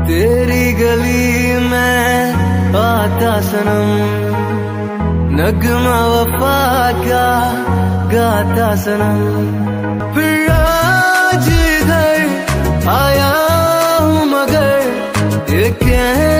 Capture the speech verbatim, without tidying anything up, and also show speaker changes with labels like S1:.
S1: तेरी गली में आता सनम, नगमा वफा का गाता सनम। फिर आज इधर आया हूँ मगर ये कह